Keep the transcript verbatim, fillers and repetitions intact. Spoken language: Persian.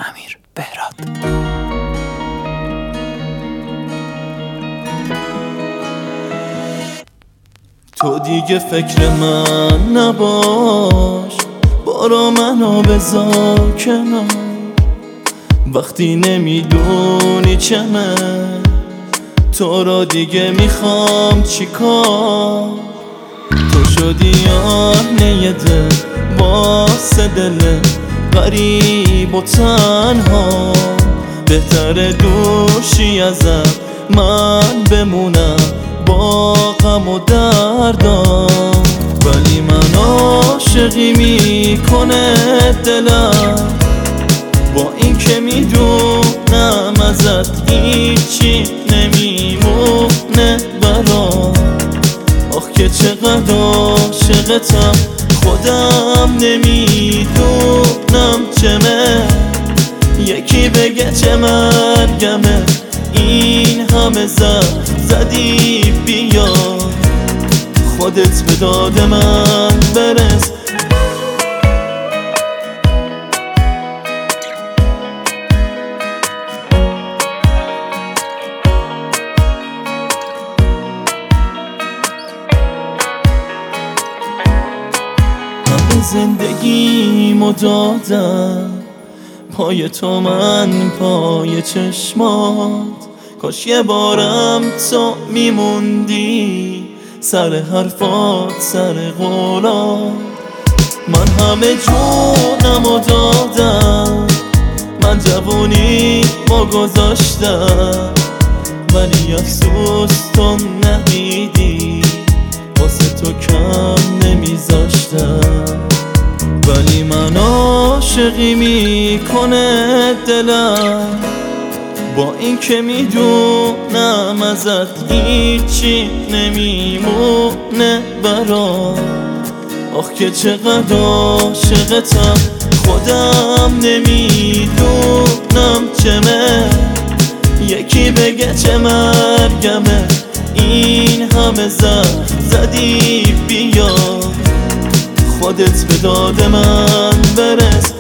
امیر بهراد. تو دیگه فکر من نباش، برو منو بذار کنار. وقتی نمیدونی چمه، تو رو دیگه میخوام چیکار؟ تو شدی آهنه دل واسه دل غریب و تنها. بهتره دوشی ازم من بمونم با غم و دردم، ولی من عاشقی میکنه دلم. با این که میدونم ازت هیچی نمیمونه برام. آخ که چقدر عاشقتم، خودم نمیدونم چمه. یکی بگه چه مرگمه، این همه زهر زدی بیا. خودت به داد من برس. همه زندگیمو دادم پای تو، من پای چشمات. کاش یه بارم تو میموندی سر حرفات، سر قولات. من همه جونمو دادم، من جوونی ما گذاشتم، ولی افسوس تو ندیدی، واسه تو کم نمیذاشتم. ولی من عاشقی میکنه دلم، با این که میدونم ازت هیچی نمیمونه برام. آخ که چقدر عاشقتم، خودم نمیدونم چمه. یکی بگه چه مرگمه، این همه زهر زدی بیا. خودت به داد من برس.